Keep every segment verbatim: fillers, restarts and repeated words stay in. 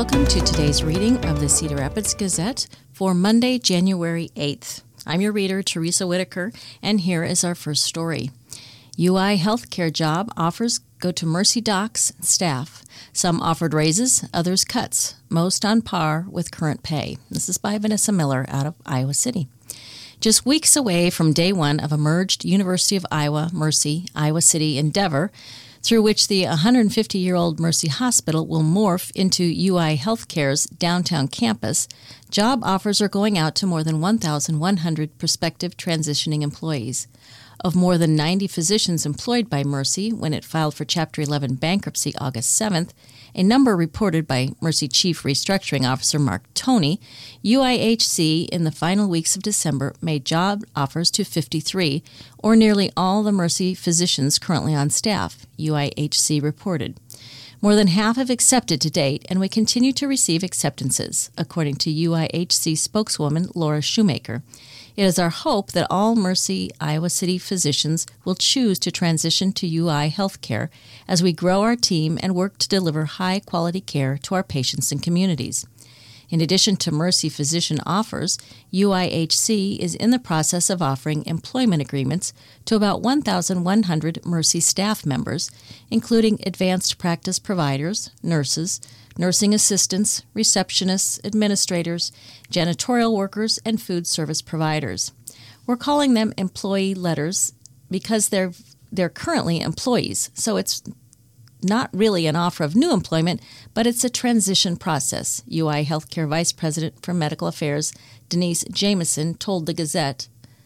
Welcome to today's reading of the Cedar Rapids Gazette for Monday, January eighth. I'm your reader, Teresa Whitaker, and here is our first story. U I healthcare job offers go to Mercy Docs staff. Some offered raises, others cuts, most on par with current pay. This is by Vanessa Miller out of Iowa City. Just weeks away from day one of a merged University of Iowa, Mercy, Iowa City endeavor, through which the one hundred fifty-year-old Mercy Hospital will morph into U I Healthcare's downtown campus, job offers are going out to more than one thousand one hundred prospective transitioning employees. Of more than ninety physicians employed by Mercy when it filed for Chapter eleven bankruptcy August seventh, a number reported by Mercy Chief Restructuring Officer Mark Toney, U I H C in the final weeks of December made job offers to fifty-three, or nearly all the Mercy physicians currently on staff, U I H C reported. More than half have accepted to date, and we continue to receive acceptances, according to U I H C spokeswoman Laura Shoemaker. It is our hope that all Mercy Iowa City physicians will choose to transition to U I Healthcare as we grow our team and work to deliver high-quality care to our patients and communities. In addition to Mercy physician offers, U I H C is in the process of offering employment agreements to about one thousand one hundred Mercy staff members, including advanced practice providers, nurses, nursing assistants, receptionists, administrators, janitorial workers, and food service providers. We're calling them employee letters because they're they're currently employees, so it's not really an offer of new employment, but it's a transition process, U I Healthcare Vice President for Medical Affairs Denise Jameson told the Gazette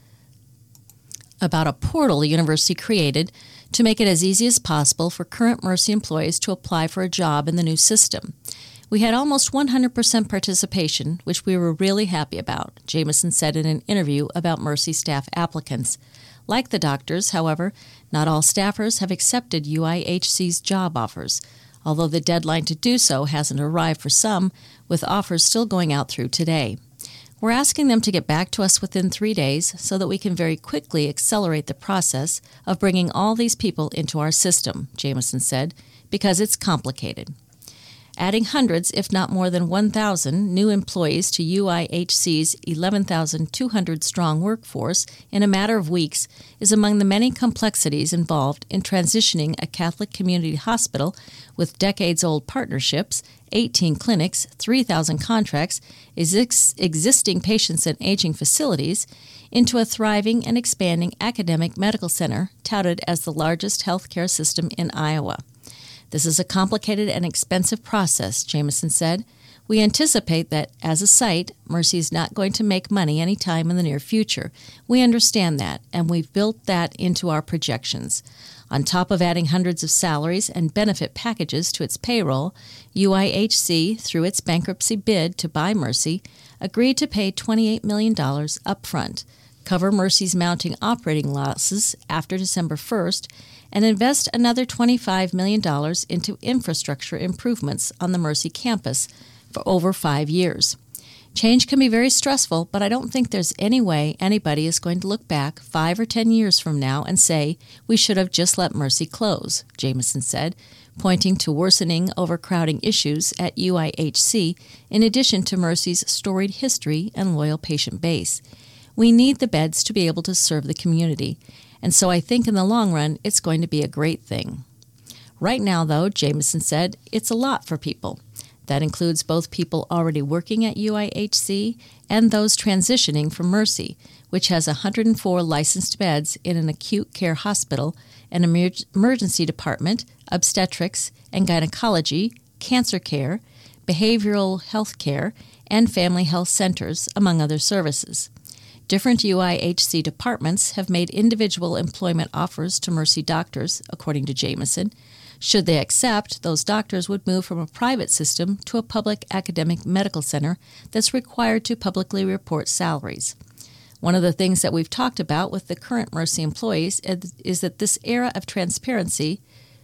about a portal the university created to make it as easy as possible for current Mercy employees to apply for a job in the new system. We had almost one hundred percent participation, which we were really happy about, Jameson said in an interview about Mercy staff applicants. Like the doctors, however, not all staffers have accepted U I H C's job offers, although the deadline to do so hasn't arrived for some, with offers still going out through today. We're asking them to get back to us within three days so that we can very quickly accelerate the process of bringing all these people into our system, Jameson said, because it's complicated. Adding hundreds, if not more than one thousand, new employees to U I H C's eleven thousand two hundred strong workforce in a matter of weeks is among the many complexities involved in transitioning a Catholic community hospital with decades-old partnerships, eighteen clinics, three thousand contracts, ex- existing patients and aging facilities, into a thriving and expanding academic medical center touted as the largest healthcare system in Iowa. This is a complicated and expensive process, Jameson said. We anticipate that, as a site, Mercy is not going to make money any time in the near future. We understand that, and we've built that into our projections. On top of adding hundreds of salaries and benefit packages to its payroll, U I H C, through its bankruptcy bid to buy Mercy, agreed to pay twenty-eight million dollars up front, cover Mercy's mounting operating losses after December first, and invest another twenty-five million dollars into infrastructure improvements on the Mercy campus for over five years. Change can be very stressful, but I don't think there's any way anybody is going to look back five or ten years from now and say, we should have just let Mercy close, Jameson said, pointing to worsening overcrowding issues at U I H C in addition to Mercy's storied history and loyal patient base. We need the beds to be able to serve the community, and so I think in the long run it's going to be a great thing. Right now, though, Jameson said, it's a lot for people. That includes both people already working at U I H C and those transitioning from Mercy, which has one hundred four licensed beds in an acute care hospital, an emer- emergency department, obstetrics and gynecology, cancer care, behavioral health care, and family health centers, among other services. Different U I H C departments have made individual employment offers to Mercy doctors, according to Jameson. Should they accept, those doctors would move from a private system to a public academic medical center that's required to publicly report salaries. One of the things that we've talked about with the current Mercy employees is that this era of transparency,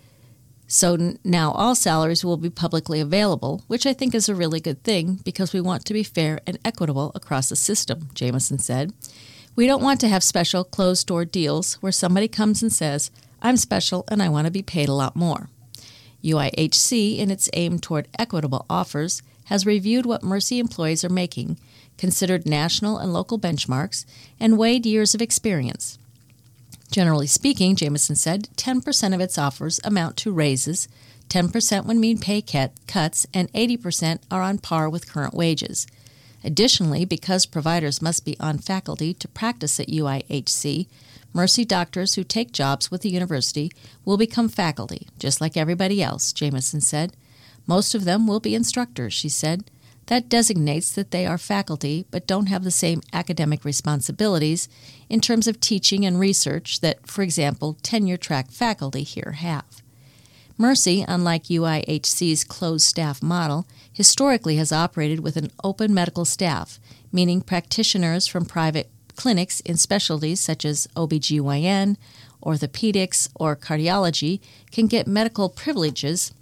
so now all salaries will be publicly available, which I think is a really good thing because we want to be fair and equitable across the system, Jameson said. We don't want to have special closed-door deals where somebody comes and says, I'm special and I want to be paid a lot more. U I H C, in its aim toward equitable offers, has reviewed what Mercy employees are making, considered national and local benchmarks, and weighed years of experience. Generally speaking, Jameson said, ten percent of its offers amount to raises, ten percent would mean pay cuts, and eighty percent are on par with current wages. Additionally, because providers must be on faculty to practice at U I H C, Mercy doctors who take jobs with the university will become faculty, just like everybody else, Jameson said. Most of them will be instructors, she said. That designates that they are faculty but don't have the same academic responsibilities in terms of teaching and research that, for example, tenure-track faculty here have. Mercy, unlike U I H C's closed staff model, historically has operated with an open medical staff, meaning practitioners from private clinics in specialties such as O B G Y N, orthopedics, or cardiology can get medical privileges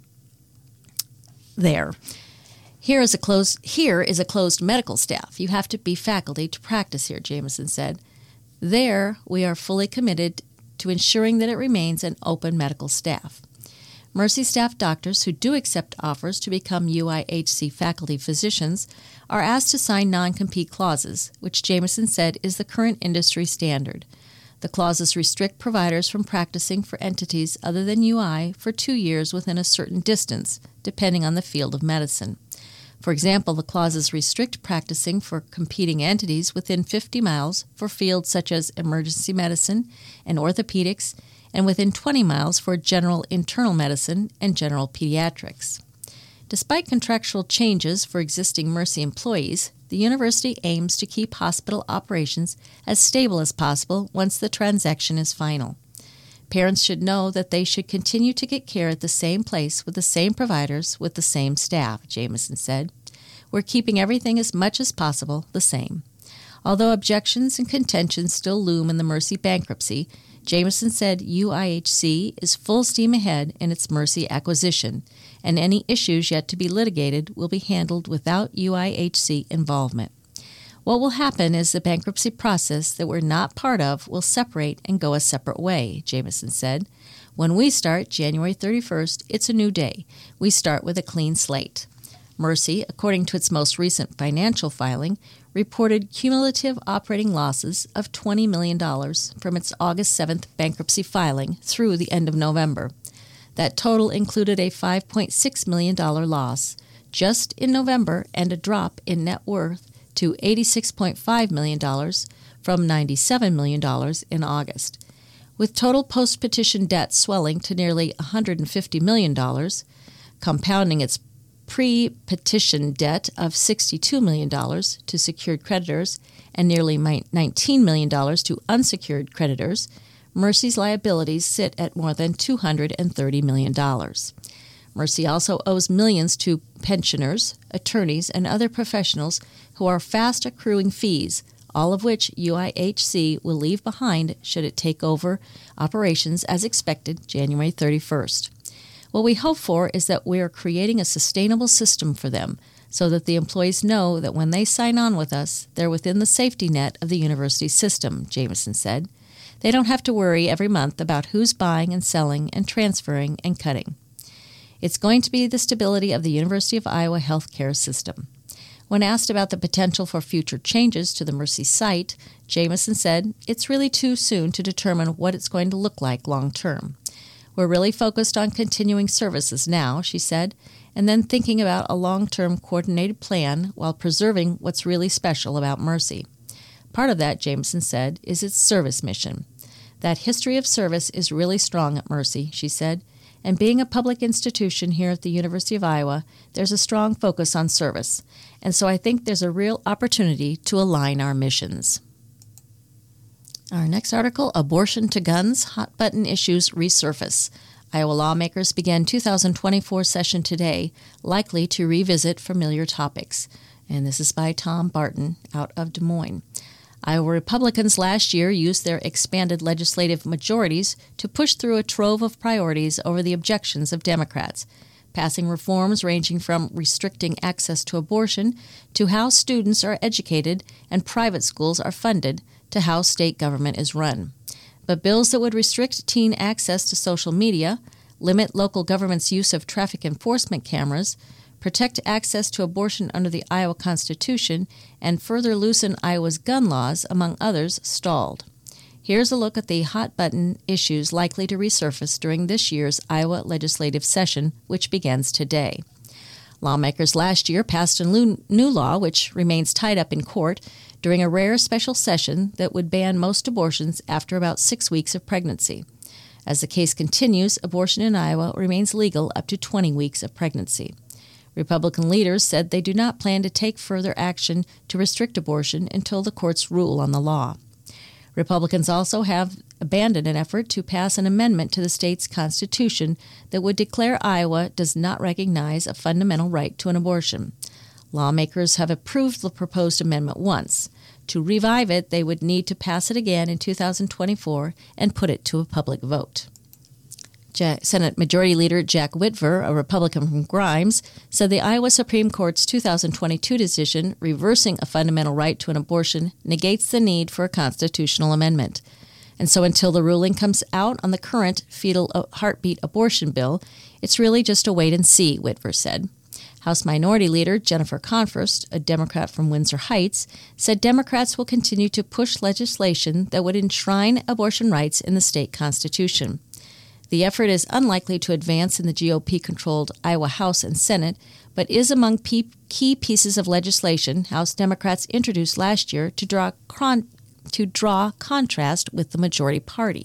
there. Here is a closed, here is a closed medical staff. You have to be faculty to practice here, Jameson said. There, we are fully committed to ensuring that it remains an open medical staff. Mercy staff doctors who do accept offers to become U I H C faculty physicians are asked to sign non-compete clauses, which Jameson said is the current industry standard. The clauses restrict providers from practicing for entities other than U I for two years within a certain distance, depending on the field of medicine. For example, the clauses restrict practicing for competing entities within fifty miles for fields such as emergency medicine and orthopedics, and within twenty miles for general internal medicine and general pediatrics. Despite contractual changes for existing Mercy employees, the university aims to keep hospital operations as stable as possible once the transaction is final. Parents should know that they should continue to get care at the same place with the same providers with the same staff, Jameson said. We're keeping everything as much as possible the same. Although objections and contentions still loom in the Mercy bankruptcy, Jameson said U I H C is full steam ahead in its Mercy acquisition, and any issues yet to be litigated will be handled without U I H C involvement. What will happen is the bankruptcy process that we're not part of will separate and go a separate way, Jameson said. When we start January thirty-first, it's a new day. We start with a clean slate. Mercy, according to its most recent financial filing, reported cumulative operating losses of twenty million dollars from its August seventh bankruptcy filing through the end of November. That total included a five point six million dollars loss just in November and a drop in net worth to eighty-six point five million dollars from ninety-seven million dollars in August. With total post-petition debt swelling to nearly one hundred fifty million dollars, compounding its pre-petition debt of sixty-two million dollars to secured creditors and nearly nineteen million dollars to unsecured creditors, Mercy's liabilities sit at more than two hundred thirty million dollars. Mercy also owes millions to pensioners, attorneys, and other professionals who are fast accruing fees, all of which U I H C will leave behind should it take over operations as expected January thirty-first. What we hope for is that we are creating a sustainable system for them so that the employees know that when they sign on with us, they're within the safety net of the university system, Jameson said. They don't have to worry every month about who's buying and selling and transferring and cutting. It's going to be the stability of the University of Iowa healthcare system. When asked about the potential for future changes to the Mercy site, Jameson said, "It's really too soon to determine what it's going to look like long term. We're really focused on continuing services now," she said, and then thinking about a long-term coordinated plan while preserving what's really special about Mercy. Part of that, Jameson said, is its service mission. That history of service is really strong at Mercy, she said, and being a public institution here at the University of Iowa, there's a strong focus on service, and so I think there's a real opportunity to align our missions. Our next article, Abortion to Guns, Hot Button Issues Resurface. Iowa lawmakers began two thousand twenty-four session today, likely to revisit familiar topics. And this is by Tom Barton out of Des Moines. Iowa Republicans last year used their expanded legislative majorities to push through a trove of priorities over the objections of Democrats, passing reforms ranging from restricting access to abortion to how students are educated and private schools are funded to how state government is run. But bills that would restrict teen access to social media, limit local government's use of traffic enforcement cameras, protect access to abortion under the Iowa Constitution, and further loosen Iowa's gun laws, among others, stalled. Here's a look at the hot-button issues likely to resurface during this year's Iowa legislative session, which begins today. Lawmakers last year passed a new law, which remains tied up in court, during a rare special session that would ban most abortions after about six weeks of pregnancy. As the case continues, abortion in Iowa remains legal up to twenty weeks of pregnancy. Republican leaders said they do not plan to take further action to restrict abortion until the courts rule on the law. Republicans also have abandoned an effort to pass an amendment to the state's constitution that would declare Iowa does not recognize a fundamental right to an abortion. Lawmakers have approved the proposed amendment once. To revive it, they would need to pass it again in two thousand twenty-four and put it to a public vote. Senate Majority Leader Jack Whitver, a Republican from Grimes, said the Iowa Supreme Court's two thousand twenty-two decision reversing a fundamental right to an abortion negates the need for a constitutional amendment. And so until the ruling comes out on the current fetal heartbeat abortion bill, it's really just a wait and see, Whitver said. House Minority Leader Jennifer Confirst, a Democrat from Windsor Heights, said Democrats will continue to push legislation that would enshrine abortion rights in the state constitution. The effort is unlikely to advance in the G O P-controlled Iowa House and Senate, but is among pe- key pieces of legislation House Democrats introduced last year to draw, con- to draw contrast with the majority party.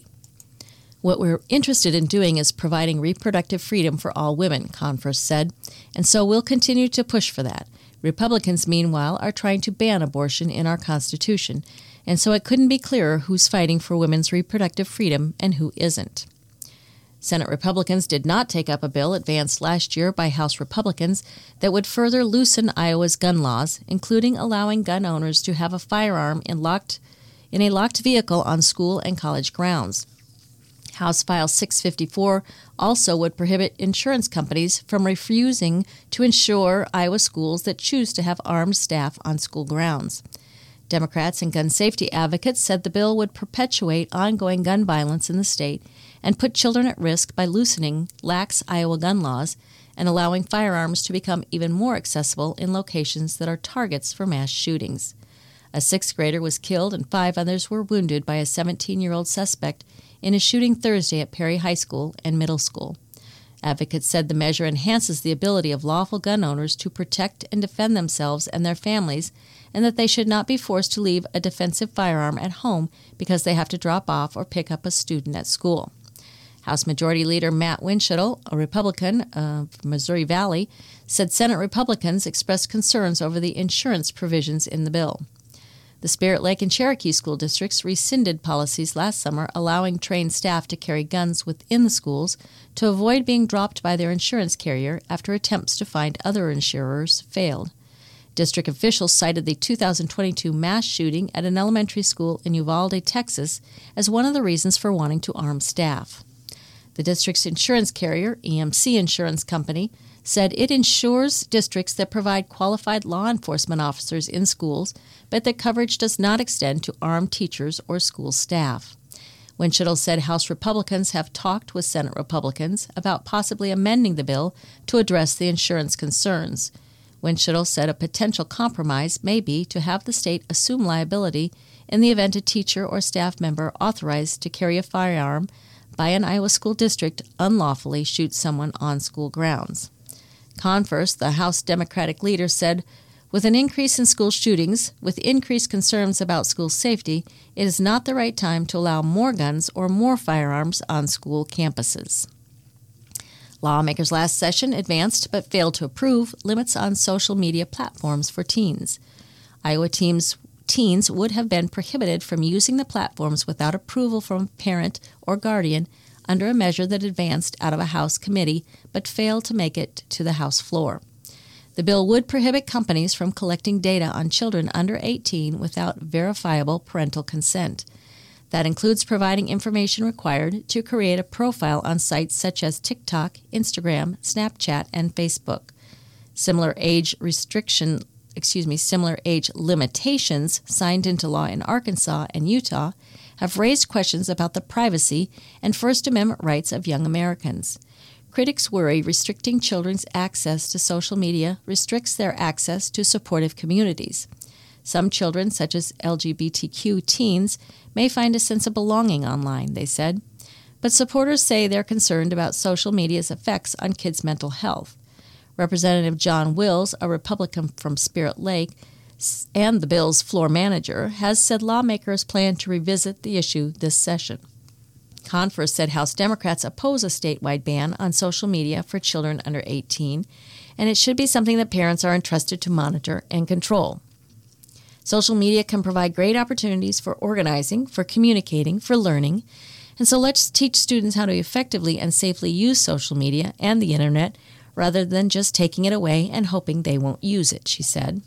What we're interested in doing is providing reproductive freedom for all women, Confirst said, and so we'll continue to push for that. Republicans, meanwhile, are trying to ban abortion in our Constitution, and so it couldn't be clearer who's fighting for women's reproductive freedom and who isn't. Senate Republicans did not take up a bill advanced last year by House Republicans that would further loosen Iowa's gun laws, including allowing gun owners to have a firearm in, locked, in a locked vehicle on school and college grounds. House File six fifty-four also would prohibit insurance companies from refusing to insure Iowa schools that choose to have armed staff on school grounds. Democrats and gun safety advocates said the bill would perpetuate ongoing gun violence in the state and put children at risk by loosening lax Iowa gun laws and allowing firearms to become even more accessible in locations that are targets for mass shootings. A sixth grader was killed and five others were wounded by a seventeen-year-old suspect in a shooting Thursday at Perry High School and Middle School. Advocates said the measure enhances the ability of lawful gun owners to protect and defend themselves and their families, and that they should not be forced to leave a defensive firearm at home because they have to drop off or pick up a student at school. House Majority Leader Matt Winchell, a Republican uh, from Missouri Valley, said Senate Republicans expressed concerns over the insurance provisions in the bill. The Spirit Lake and Cherokee school districts rescinded policies last summer allowing trained staff to carry guns within the schools to avoid being dropped by their insurance carrier after attempts to find other insurers failed. District officials cited the two thousand twenty-two mass shooting at an elementary school in Uvalde, Texas, as one of the reasons for wanting to arm staff. The district's insurance carrier, E M C Insurance Company, said it insures districts that provide qualified law enforcement officers in schools, but that coverage does not extend to armed teachers or school staff. Winchell said House Republicans have talked with Senate Republicans about possibly amending the bill to address the insurance concerns. Winchell said a potential compromise may be to have the state assume liability in the event a teacher or staff member authorized to carry a firearm by an Iowa school district unlawfully shoots someone on school grounds. Confirst, the House Democratic leader, said, with an increase in school shootings, with increased concerns about school safety, it is not the right time to allow more guns or more firearms on school campuses. Lawmakers last session advanced but failed to approve limits on social media platforms for teens. Iowa teams, teens would have been prohibited from using the platforms without approval from a parent or guardian under a measure that advanced out of a House committee but failed to make it to the House floor. The bill would prohibit companies from collecting data on children under eighteen without verifiable parental consent. That includes providing information required to create a profile on sites such as TikTok, Instagram, Snapchat, and Facebook. Similar age restriction, excuse me, similar age limitations signed into law in Arkansas and Utah have raised questions about the privacy and First Amendment rights of young Americans. critics worry restricting children's access to social media restricts their access to supportive communities. Some children, such as L G B T Q teens, may find a sense of belonging online, they said. But supporters say they're concerned about social media's effects on kids' mental health. Representative John Wills, a Republican from Spirit Lake, and the bill's floor manager, has said lawmakers plan to revisit the issue this session. Confer said House Democrats oppose a statewide ban on social media for children under eighteen, and it should be something that parents are entrusted to monitor and control. Social media can provide great opportunities for organizing, for communicating, for learning, and so let's teach students how to effectively and safely use social media and the Internet rather than just taking it away and hoping they won't use it, she said.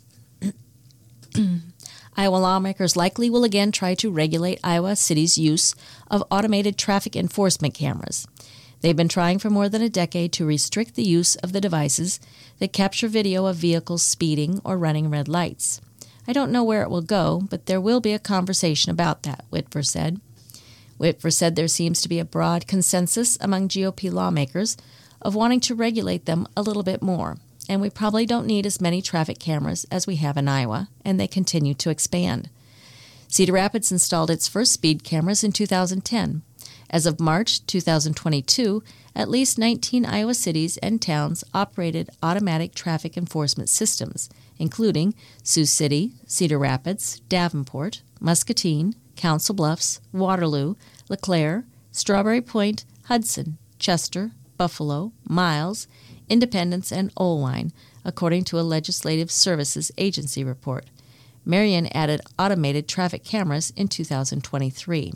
Iowa lawmakers likely will again try to regulate Iowa City's use of automated traffic enforcement cameras. They've been trying for more than a decade to restrict the use of the devices that capture video of vehicles speeding or running red lights. I don't know where it will go, but there will be a conversation about that, Whitver said. Whitver said there seems to be a broad consensus among G O P lawmakers of wanting to regulate them a little bit more. And we probably don't need as many traffic cameras as we have in Iowa, and they continue to expand. Cedar Rapids installed its first speed cameras in two thousand ten. As of March two thousand twenty-two, at least nineteen Iowa cities and towns operated automatic traffic enforcement systems, including Sioux City, Cedar Rapids, Davenport, Muscatine, Council Bluffs, Waterloo, LeClaire, Strawberry Point, Hudson, Chester, Buffalo, Miles, Independence, and Olwine, according to a Legislative Services Agency report. Marion added automated traffic cameras in two thousand twenty-three.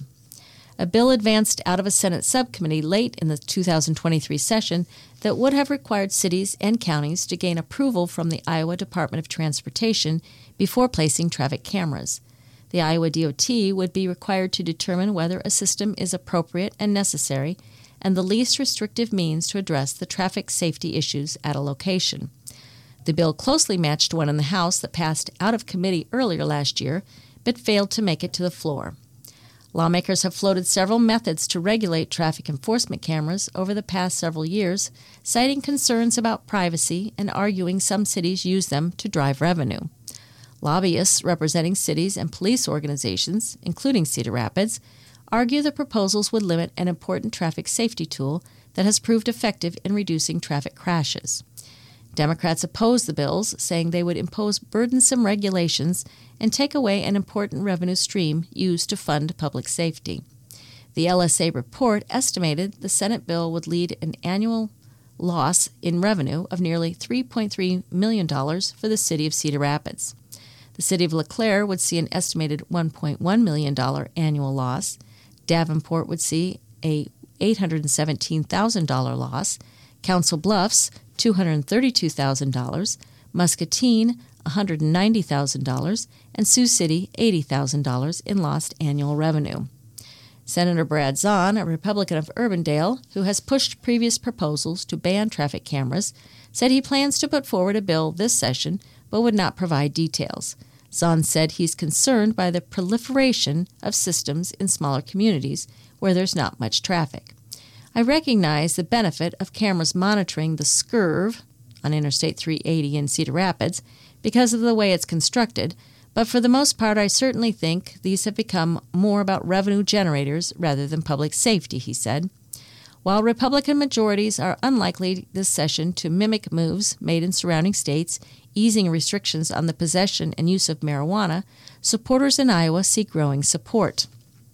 A bill advanced out of a Senate subcommittee late in the two thousand twenty-three session that would have required cities and counties to gain approval from the Iowa Department of Transportation before placing traffic cameras. The Iowa D O T would be required to determine whether a system is appropriate and necessary and the least restrictive means to address the traffic safety issues at a location. The bill closely matched one in the House that passed out of committee earlier last year, but failed to make it to the floor. Lawmakers have floated several methods to regulate traffic enforcement cameras over the past several years, citing concerns about privacy and arguing some cities use them to drive revenue. Lobbyists representing cities and police organizations, including Cedar Rapids, argue the proposals would limit an important traffic safety tool that has proved effective in reducing traffic crashes. Democrats oppose the bills, saying they would impose burdensome regulations and take away an important revenue stream used to fund public safety. The L S A report estimated the Senate bill would lead an annual loss in revenue of nearly three point three million dollars for the city of Cedar Rapids. The city of LeClaire would see an estimated one point one million dollars annual loss. Davenport would see a eight hundred seventeen thousand dollars loss, Council Bluffs two hundred thirty-two thousand dollars, Muscatine one hundred ninety thousand dollars, and Sioux City eighty thousand dollars in lost annual revenue. Senator Brad Zahn, a Republican of Urbandale, who has pushed previous proposals to ban traffic cameras, said he plans to put forward a bill this session but would not provide details. Zahn said he's concerned by the proliferation of systems in smaller communities where there's not much traffic. I recognize the benefit of cameras monitoring the scurv on Interstate three eighty in Cedar Rapids because of the way it's constructed, but for the most part I certainly think these have become more about revenue generators rather than public safety, he said. While Republican majorities are unlikely this session to mimic moves made in surrounding states, easing restrictions on the possession and use of marijuana, supporters in Iowa see growing support.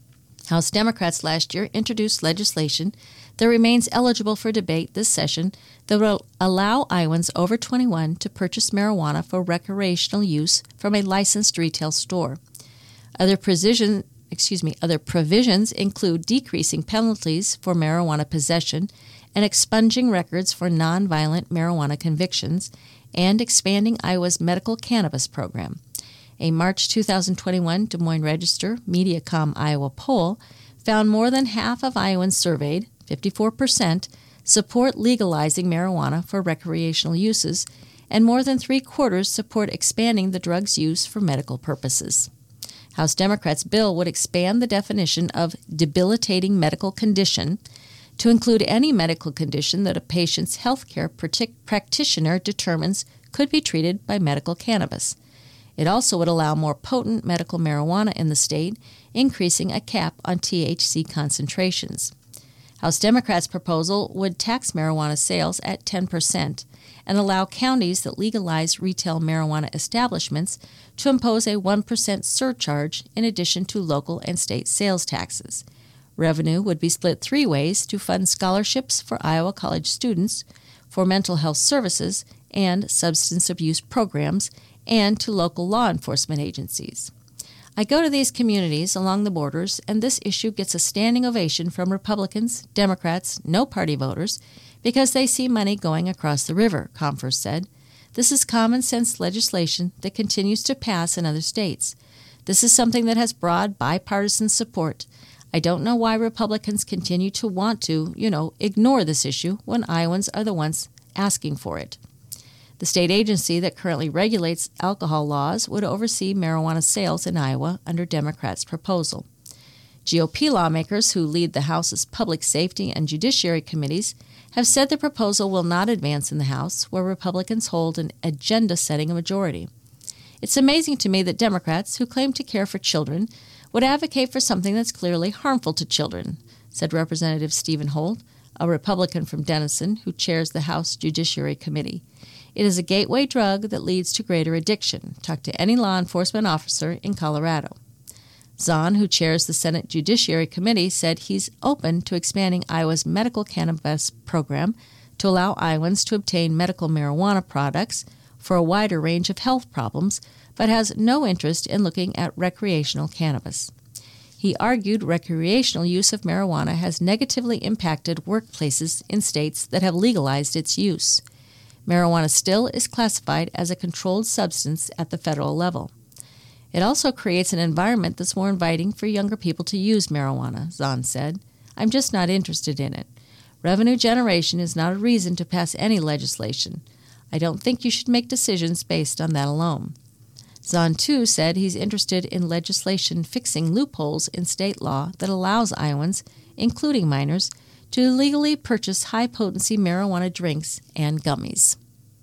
House Democrats last year introduced legislation that remains eligible for debate this session that will allow Iowans over twenty-one to purchase marijuana for recreational use from a licensed retail store. Other provision, excuse me, other provisions include decreasing penalties for marijuana possession and expunging records for nonviolent marijuana convictions, and expanding Iowa's medical cannabis program. A March two thousand twenty-one Des Moines Register Mediacom Iowa poll found more than half of Iowans surveyed, fifty-four percent, support legalizing marijuana for recreational uses, and more than three-quarters support expanding the drug's use for medical purposes. House Democrats' bill would expand the definition of debilitating medical condition to include any medical condition that a patient's healthcare partic- practitioner determines could be treated by medical cannabis. It also would allow more potent medical marijuana in the state, increasing a cap on T H C concentrations. House Democrats' proposal would tax marijuana sales at ten percent and allow counties that legalize retail marijuana establishments to impose a one percent surcharge in addition to local and state sales taxes. Revenue would be split three ways to fund scholarships for Iowa college students, for mental health services and substance abuse programs, and to local law enforcement agencies. I go to these communities along the borders, and this issue gets a standing ovation from Republicans, Democrats, no-party voters, because they see money going across the river, Comfort said. This is common-sense legislation that continues to pass in other states. This is something that has broad bipartisan support. I don't know why Republicans continue to want to, you know, ignore this issue when Iowans are the ones asking for it. The state agency that currently regulates alcohol laws would oversee marijuana sales in Iowa under Democrats' proposal. G O P lawmakers who lead the House's Public Safety and Judiciary Committees have said the proposal will not advance in the House, where Republicans hold an agenda-setting majority. It's amazing to me that Democrats, who claim to care for children, would advocate for something that's clearly harmful to children, said Representative Stephen Holt, a Republican from Denison who chairs the House Judiciary Committee. It is a gateway drug that leads to greater addiction. Talk to any law enforcement officer in Colorado. Zahn, who chairs the Senate Judiciary Committee, said he's open to expanding Iowa's medical cannabis program to allow Iowans to obtain medical marijuana products for a wider range of health problems, but has no interest in looking at recreational cannabis. He argued recreational use of marijuana has negatively impacted workplaces in states that have legalized its use. Marijuana still is classified as a controlled substance at the federal level. It also creates an environment that's more inviting for younger people to use marijuana, Zahn said. I'm just not interested in it. Revenue generation is not a reason to pass any legislation. I don't think you should make decisions based on that alone. Zahn, too, said he's interested in legislation fixing loopholes in state law that allows Iowans, including minors, to legally purchase high-potency marijuana drinks and gummies.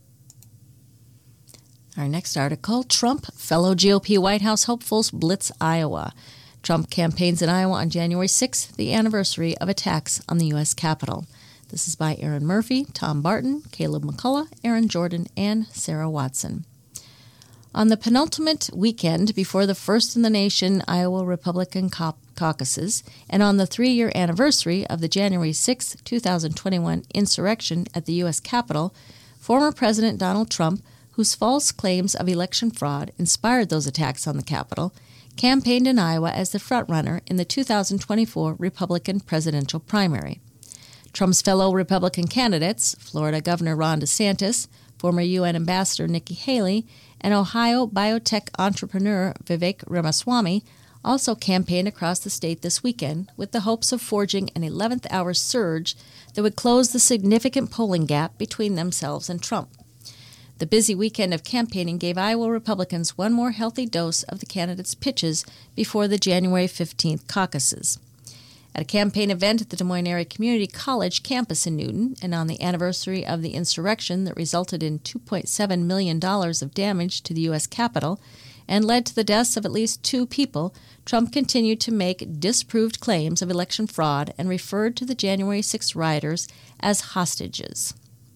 Our next article, Trump, fellow G O P White House hopefuls blitz Iowa. Trump campaigns in Iowa on January sixth, the anniversary of attacks on the U S Capitol. This is by Aaron Murphy, Tom Barton, Caleb McCullough, Aaron Jordan, and Sarah Watson. On the penultimate weekend before the first-in-the-nation Iowa Republican cau- caucuses, and on the three-year anniversary of the January sixth, twenty twenty-one insurrection at the U S Capitol, former President Donald Trump, whose false claims of election fraud inspired those attacks on the Capitol, campaigned in Iowa as the frontrunner in the two thousand twenty-four Republican presidential primary. Trump's fellow Republican candidates, Florida Governor Ron DeSantis, former U N Ambassador Nikki Haley, and Ohio biotech entrepreneur Vivek Ramaswamy, also campaigned across the state this weekend with the hopes of forging an eleventh hour surge that would close the significant polling gap between themselves and Trump. The busy weekend of campaigning gave Iowa Republicans one more healthy dose of the candidates' pitches before the January fifteenth caucuses. At a campaign event at the Des Moines Area Community College campus in Newton, and on the anniversary of the insurrection that resulted in two point seven million dollars of damage to the U S Capitol and led to the deaths of at least two people, Trump continued to make disproved claims of election fraud and referred to the January sixth rioters as hostages.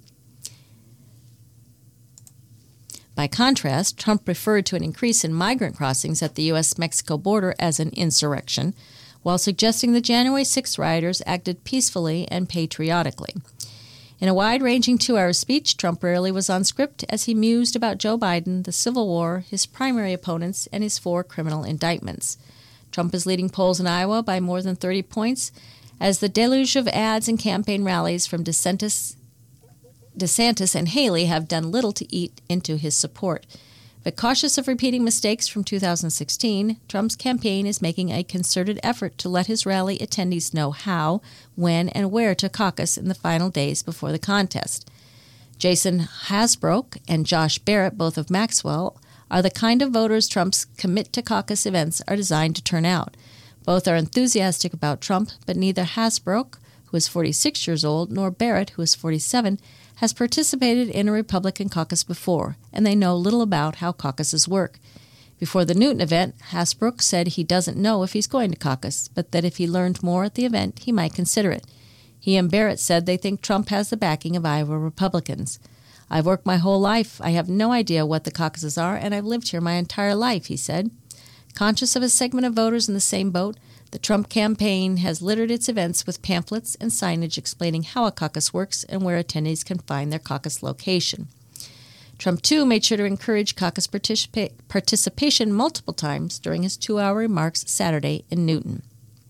By contrast, Trump referred to an increase in migrant crossings at the U S Mexico border as an insurrection, while suggesting the January sixth rioters acted peacefully and patriotically. In a wide-ranging two-hour speech, Trump rarely was on script as he mused about Joe Biden, the Civil War, his primary opponents, and his four criminal indictments. Trump is leading polls in Iowa by more than thirty points, as the deluge of ads and campaign rallies from DeSantis, DeSantis and Haley have done little to eat into his support. But cautious of repeating mistakes from two thousand sixteen, Trump's campaign is making a concerted effort to let his rally attendees know how, when, and where to caucus in the final days before the contest. Jason Hasbrook and Josh Barrett, both of Maxwell, are the kind of voters Trump's Commit to Caucus events are designed to turn out. Both are enthusiastic about Trump, but neither Hasbrook, who is forty-six years old, nor Barrett, who is forty-seven, has participated in a Republican caucus before, and they know little about how caucuses work. Before the Newton event, Hasbrook said he doesn't know if he's going to caucus, but that if he learned more at the event, he might consider it. He and Barrett said they think Trump has the backing of Iowa Republicans. I've worked my whole life. I have no idea what the caucuses are, and I've lived here my entire life, he said. Conscious of a segment of voters in the same boat, the Trump campaign has littered its events with pamphlets and signage explaining how a caucus works and where attendees can find their caucus location. Trump, too, made sure to encourage caucus participa- participation multiple times during his two-hour remarks Saturday in Newton.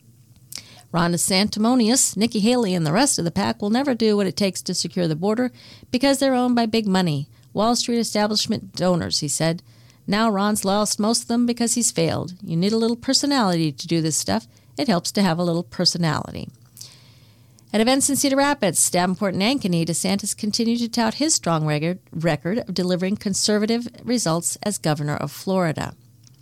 Ron DeSantimonious, Nikki Haley, and the rest of the pack will never do what it takes to secure the border because they're owned by big money, Wall Street establishment donors, he said. Now Ron's lost most of them because he's failed. You need a little personality to do this stuff. It helps to have a little personality. At events in Cedar Rapids, Davenport, and Ankeny, DeSantis continued to tout his strong record, record of delivering conservative results as governor of Florida.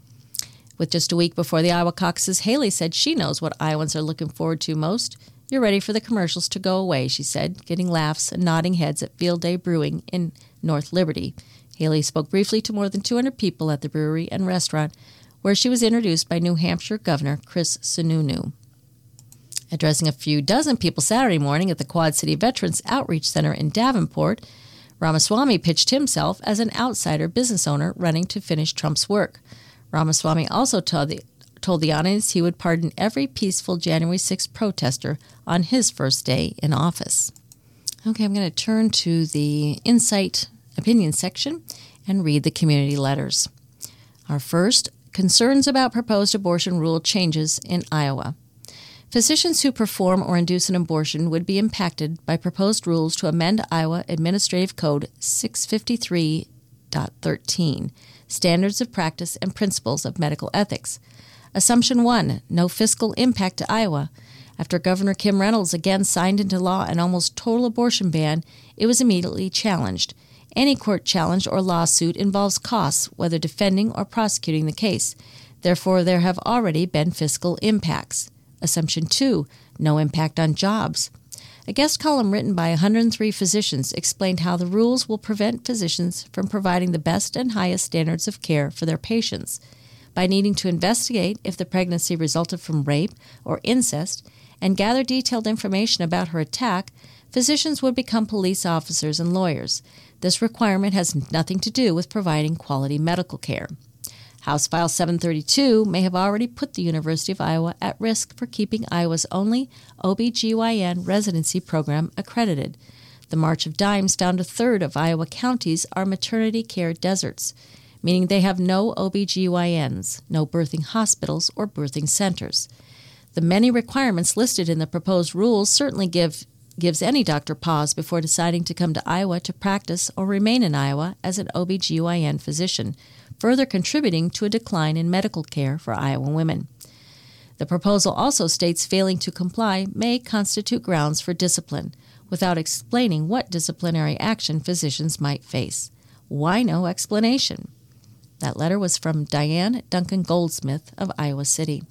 With just a week before the Iowa caucuses, Haley said she knows what Iowans are looking forward to most. You're ready for the commercials to go away, she said, getting laughs and nodding heads at Field Day Brewing in North Liberty. Haley spoke briefly to more than two hundred people at the brewery and restaurant, where she was introduced by New Hampshire Governor Chris Sununu. Addressing a few dozen people Saturday morning at the Quad City Veterans Outreach Center in Davenport, Ramaswamy pitched himself as an outsider business owner running to finish Trump's work. Ramaswamy also told the, told the audience he would pardon every peaceful January sixth protester on his first day in office. Okay, I'm going to turn to the Insight Opinion section and read the community letters. Our first, concerns about proposed abortion rule changes in Iowa. Physicians who perform or induce an abortion would be impacted by proposed rules to amend Iowa Administrative Code six fifty-three point thirteen, Standards of Practice and Principles of Medical Ethics. Assumption one, no fiscal impact to Iowa. After Governor Kim Reynolds again signed into law an almost total abortion ban, it was immediately challenged. Any court challenge or lawsuit involves costs, whether defending or prosecuting the case. Therefore, there have already been fiscal impacts. Assumption two, no impact on jobs. A guest column written by one hundred three physicians explained how the rules will prevent physicians from providing the best and highest standards of care for their patients. By needing to investigate if the pregnancy resulted from rape or incest and gather detailed information about her attack, physicians would become police officers and lawyers. This requirement has nothing to do with providing quality medical care. House File seven thirty-two may have already put the University of Iowa at risk for keeping Iowa's only O B G Y N residency program accredited. The March of Dimes found a third of Iowa counties are maternity care deserts, meaning they have no O B G Y Ns, no birthing hospitals or birthing centers. The many requirements listed in the proposed rules certainly give gives any doctor pause before deciding to come to Iowa to practice or remain in Iowa as an O B G Y N physician, further contributing to a decline in medical care for Iowa women. The proposal also states failing to comply may constitute grounds for discipline, without explaining what disciplinary action physicians might face. Why no explanation? That letter was from Diane Duncan Goldsmith of Iowa City.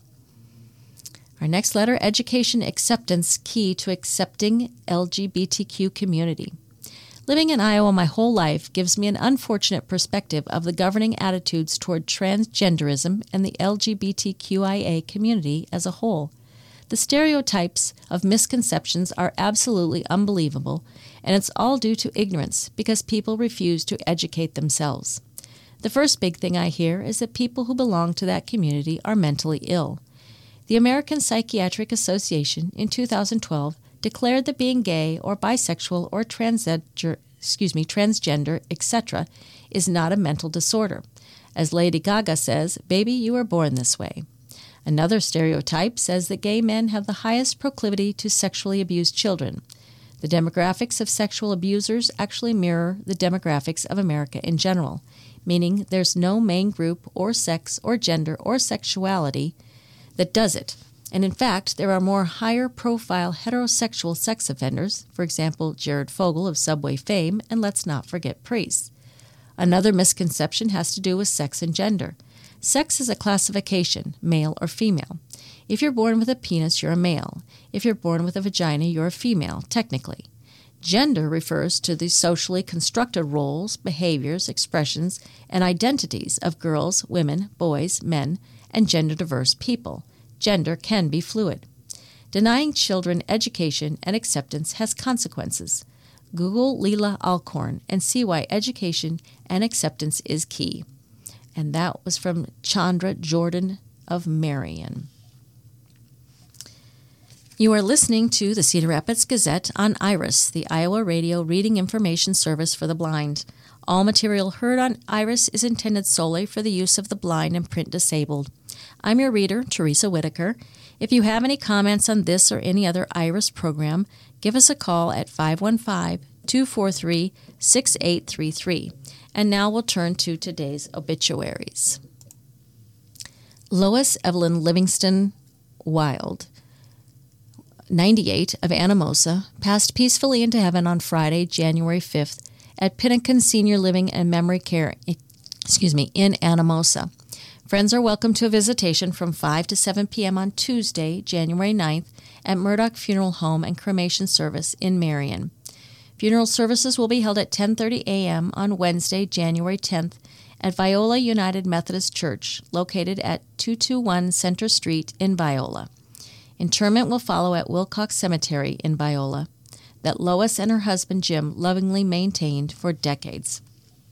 Our next letter, Education Acceptance Key to Accepting L G B T Q Community. Living in Iowa my whole life gives me an unfortunate perspective of the governing attitudes toward transgenderism and the L G B T Q I A community as a whole. The stereotypes of misconceptions are absolutely unbelievable, and it's all due to ignorance because people refuse to educate themselves. The first big thing I hear is that people who belong to that community are mentally ill. The American Psychiatric Association in two thousand twelve declared that being gay or bisexual or transgender, excuse me, transgender, et cetera is not a mental disorder. As Lady Gaga says, "Baby, you were born this way." Another stereotype says that gay men have the highest proclivity to sexually abuse children. The demographics of sexual abusers actually mirror the demographics of America in general, meaning there's no main group or sex or gender or sexuality that does it. And in fact, there are more higher-profile heterosexual sex offenders, for example, Jared Fogle of Subway fame, and let's not forget priests. Another misconception has to do with sex and gender. Sex is a classification, male or female. If you're born with a penis, you're a male. If you're born with a vagina, you're a female, technically. Gender refers to the socially constructed roles, behaviors, expressions, and identities of girls, women, boys, men, and gender-diverse people. Gender can be fluid. Denying children education and acceptance has consequences. Google Leila Alcorn and see why education and acceptance is key. And that was from Chandra Jordan of Marion. You are listening to the Cedar Rapids Gazette on IRIS, the Iowa Radio Reading Information Service for the Blind. All material heard on IRIS is intended solely for the use of the blind and print disabled. I'm your reader, Teresa Whitaker. If you have any comments on this or any other IRIS program, give us a call at five one five, two four three, six eight three three. And now we'll turn to today's obituaries. Lois Evelyn Livingston Wild, ninety-eight, of Anamosa, passed peacefully into heaven on Friday, January fifth, at Pinnakin Senior Living and Memory Care, excuse me, in Anamosa. Friends are welcome to a visitation from five to seven p.m. on Tuesday, January ninth, at Murdoch Funeral Home and Cremation Service in Marion. Funeral services will be held at ten thirty a.m. on Wednesday, January tenth, at Viola United Methodist Church, located at two twenty-one Center Street in Viola. Interment will follow at Wilcox Cemetery in Viola, that Lois and her husband Jim lovingly maintained for decades.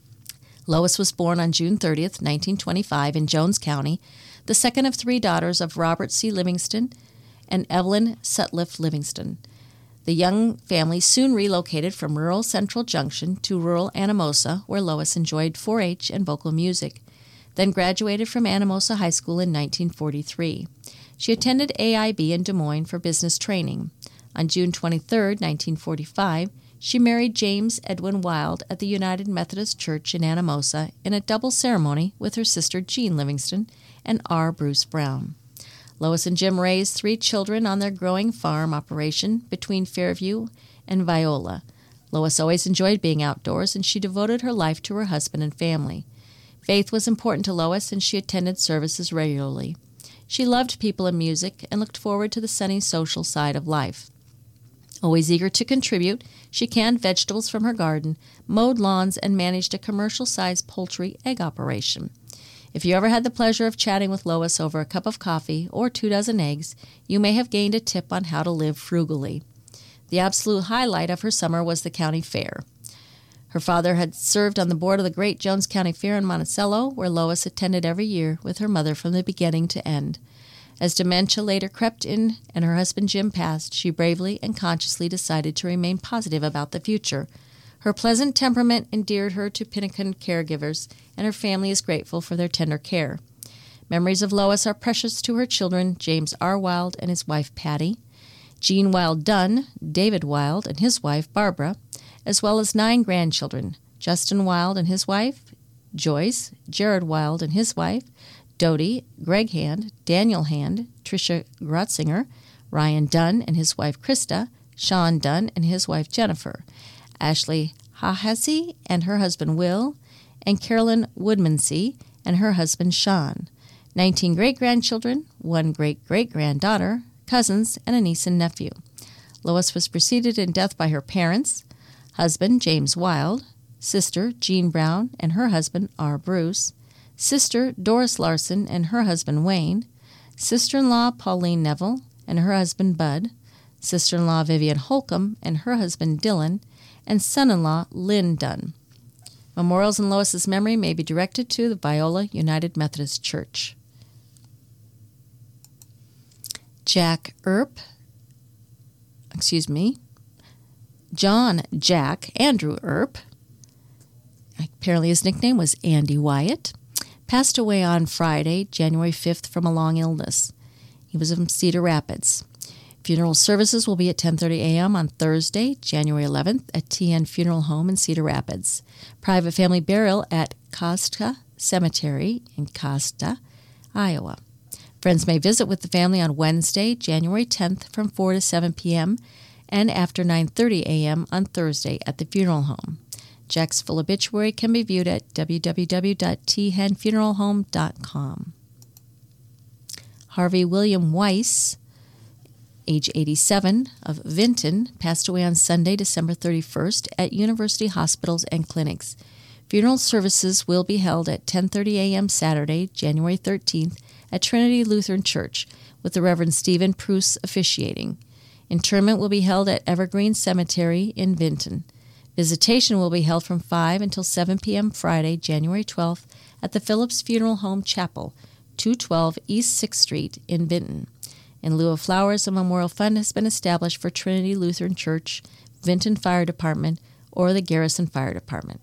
Lois was born on June thirtieth, nineteen twenty-five, in Jones County, the second of three daughters of Robert C. Livingston and Evelyn Sutliff Livingston. The young family soon relocated from rural Central Junction to rural Anamosa, where Lois enjoyed four H and vocal music, then graduated from Anamosa High School in nineteen forty-three. She attended A I B in Des Moines for business training. On June twenty-third, nineteen forty-five, she married James Edwin Wild at the United Methodist Church in Anamosa in a double ceremony with her sister Jean Livingston and R. Bruce Brown. Lois and Jim raised three children on their growing farm operation between Fairview and Viola. Lois always enjoyed being outdoors, and she devoted her life to her husband and family. Faith was important to Lois, and she attended services regularly. She loved people and music and looked forward to the sunny social side of life. Always eager to contribute, she canned vegetables from her garden, mowed lawns, and managed a commercial-sized poultry egg operation. If you ever had the pleasure of chatting with Lois over a cup of coffee or two dozen eggs, you may have gained a tip on how to live frugally. The absolute highlight of her summer was the county fair. Her father had served on the board of the Great Jones County Fair in Monticello, where Lois attended every year with her mother from the beginning to end. As dementia later crept in and her husband Jim passed, she bravely and consciously decided to remain positive about the future. Her pleasant temperament endeared her to Pinnakin caregivers, and her family is grateful for their tender care. Memories of Lois are precious to her children, James R. Wild and his wife Patty, Jean Wild Dunn, David Wild and his wife Barbara, as well as nine grandchildren, Justin Wild and his wife, Joyce, Jared Wild and his wife, Dodie, Greg Hand, Daniel Hand, Tricia Grotzinger, Ryan Dunn and his wife Krista, Sean Dunn and his wife Jennifer, Ashley Hahesi and her husband Will, and Carolyn Woodmansey and her husband Sean, nineteen great-grandchildren, one great-great-granddaughter, cousins, and a niece and nephew. Lois was preceded in death by her parents, husband James Wild, sister Jean Brown and her husband R. Bruce, sister Doris Larson and her husband Wayne, sister-in-law Pauline Neville and her husband Bud, sister-in-law Vivian Holcomb and her husband Dylan, and son-in-law Lynn Dunn. Memorials in Lois's memory may be directed to the Viola United Methodist Church. Jack Earp, excuse me, John Jack Andrew Earp, apparently his nickname was Andy Wyatt, passed away on Friday, January fifth, from a long illness. He was from Cedar Rapids. Funeral services will be at ten thirty a.m. on Thursday, January eleventh, at T N Funeral Home in Cedar Rapids. Private family burial at Costa Cemetery in Costa, Iowa. Friends may visit with the family on Wednesday, January tenth, from four to seven p.m., and after nine thirty a.m. on Thursday at the funeral home. Jack's full obituary can be viewed at w w w dot t hen funeral home dot com. Harvey William Weiss, age eighty-seven, of Vinton, passed away on Sunday, December thirty-first, at University Hospitals and Clinics. Funeral services will be held at ten thirty a.m. Saturday, January thirteenth, at Trinity Lutheran Church, with the Reverend Stephen Pruce officiating. Interment will be held at Evergreen Cemetery in Vinton. Visitation will be held from five until seven p.m. Friday, January twelfth, at the Phillips Funeral Home Chapel, two twelve East sixth Street in Vinton. In lieu of flowers, a memorial fund has been established for Trinity Lutheran Church, Vinton Fire Department, or the Garrison Fire Department.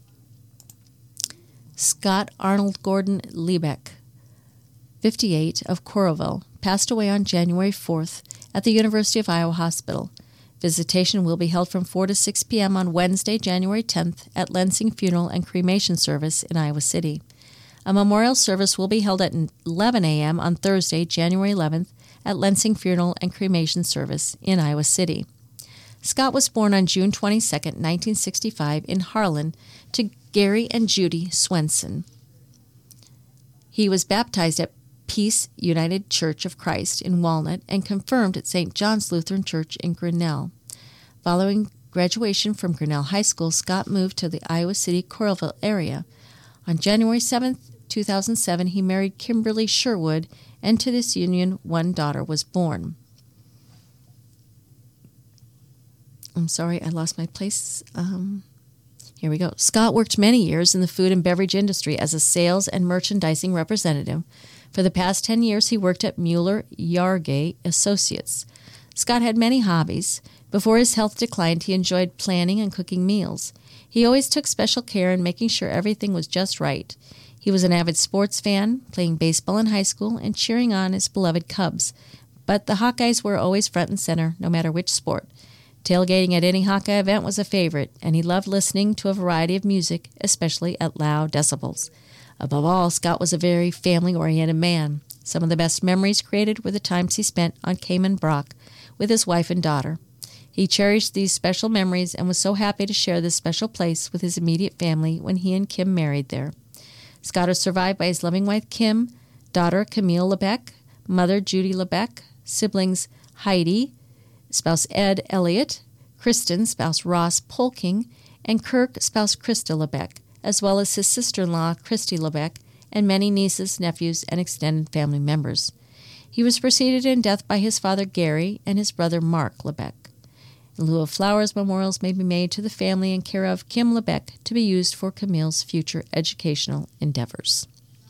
Scott Arnold Gordon Liebeck, fifty-eight, of Coralville, passed away on January fourth at the University of Iowa Hospital. Visitation will be held from four to six p.m. on Wednesday, January tenth, at Lensing Funeral and Cremation Service in Iowa City. A memorial service will be held at eleven a.m. on Thursday, January eleventh, at Lensing Funeral and Cremation Service in Iowa City. Scott was born on June twenty-second, nineteen sixty-five, in Harlan to Gary and Judy Swenson. He was baptized at Peace United Church of Christ in Walnut and confirmed at Saint John's Lutheran Church in Grinnell. Following graduation from Grinnell High School, Scott moved to the Iowa City-Coralville area. On January seventh, two thousand seven, he married Kimberly Sherwood, and to this union one daughter was born. I'm sorry, I lost my place. Um, here we go. Scott worked many years in the food and beverage industry as a sales and merchandising representative. For the past ten years, he worked at Mueller Yargay Associates. Scott had many hobbies. Before his health declined, he enjoyed planning and cooking meals. He always took special care in making sure everything was just right. He was an avid sports fan, playing baseball in high school and cheering on his beloved Cubs. But the Hawkeyes were always front and center, no matter which sport. Tailgating at any Hawkeye event was a favorite, and he loved listening to a variety of music, especially at loud decibels. Above all, Scott was a very family-oriented man. Some of the best memories created were the times he spent on Cayman Brock with his wife and daughter. He cherished these special memories and was so happy to share this special place with his immediate family when he and Kim married there. Scott is survived by his loving wife Kim, daughter Camille Lebeck, mother Judy Lebeck, siblings Heidi, spouse Ed Elliott, Kristen, spouse Ross Polking, and Kirk, spouse Krista Lebeck, as well as his sister-in-law, Christy Lebeck, and many nieces, nephews, and extended family members. He was preceded in death by his father, Gary, and his brother, Mark Lebeck. In lieu of flowers, memorials may be made to the family in care of Kim Lebeck to be used for Camille's future educational endeavors.